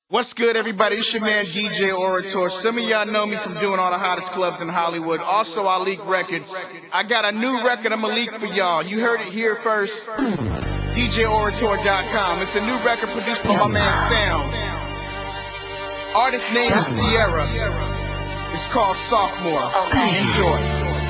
What's good, everybody? It's your man DJ Orator. Some of y'all know me from doing all the hottest clubs in Hollywood. Also, I leak records. I got a new record I'm gonna leak for y'all. You heard it here first. DJOrator.com. It's a new record produced by my man Sounds. Artist name is Sierra. It's called Sophomore. Enjoy.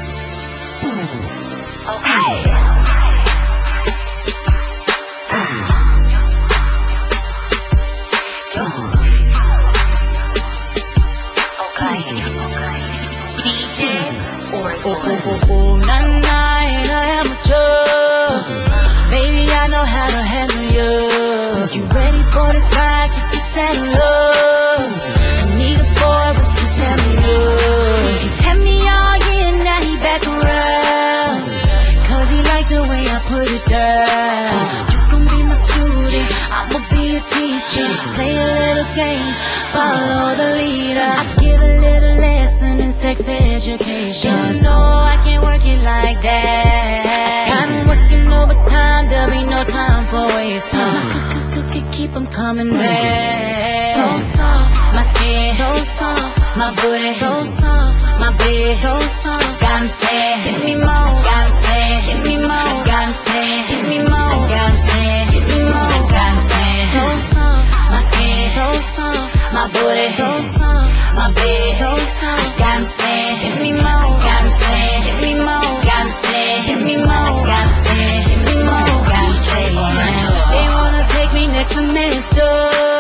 Ain't a amateur. Baby, I know how to handle you. You ready for this ride? Get your saddle up. I need a boy with some stamina. He had me all year, now he back around. Cause he like the way I put it down. You gon' be my student, I'ma be a teacher. Play a little game, follow the leader. I give a little lesson in sex education. You know I can't work it like that. I'm working overtime, there'll be no time for waste time. Keep 'em coming back. So soft, my skin, so soft, my booty, so soft, my bed, so soft. Got 'em saying, hit me more, got 'em saying, hit me more, got 'em saying, hit me more, got 'em saying, hit me more, got 'em saying, so soft, my skin, so soft, my booty, so soft, my bed, so soft. Got 'em saying, hit me more, got 'em saying, hit me more, got 'em saying, hit me more, got 'em saying, hit me more, got 'em saying. They wanna take me next semester.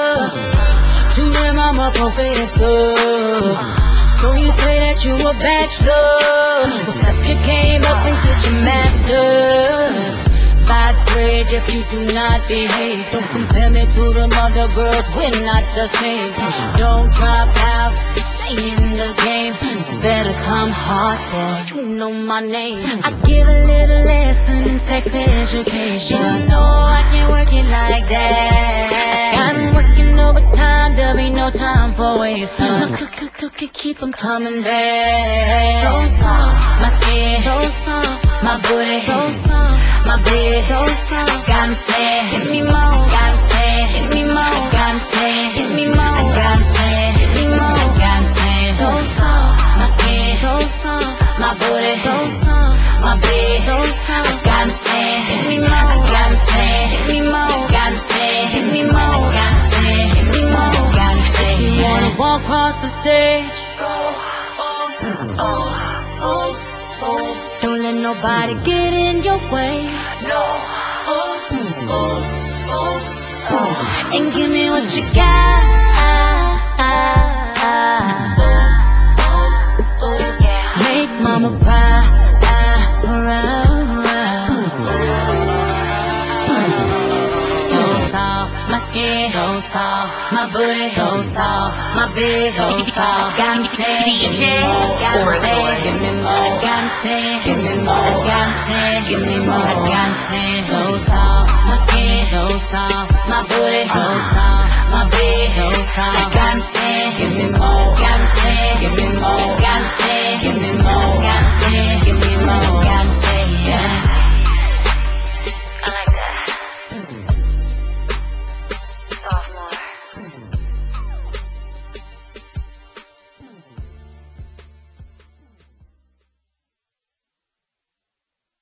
To them I'm a professor. So you say that you a bachelor. So step your game up and get your master's. 5th grade if you do not behave. Don't compare me to them other girls, we're not the same. Don't drop out, stay in the game. You better come hard, boy, you know my name. I give a little lesson in sex education. You know I can't work it like that. I'm working overtime, there'll be no time for waste time. Keep 'em coming back. So soft, my skin, so soft, my booty, so soft, my bed, so soft. Got 'em saying, hit me more, got 'em saying, hit me more, got 'em saying, hit me more, got 'em saying, hit me more, got 'em saying, so soft, my skin, so soft, my booty, so soft, my bed, so soft. Got 'em saying, hit me more, got 'em saying, hit me more, got 'em saying, hit me more, got 'em saying, hit me more, got 'em saying. You wanna walk across the stage? Don't let nobody get in your way. And give me what you got. Make mama proud. So soft, my skin, so soft, my booty, so soft, my bed, so soft. Got 'em saying, DJ Orator, give me more. Got 'em saying, give me more. Got 'em saying, give me more. Got 'em saying, so soft, my skin, so soft, my booty, so soft.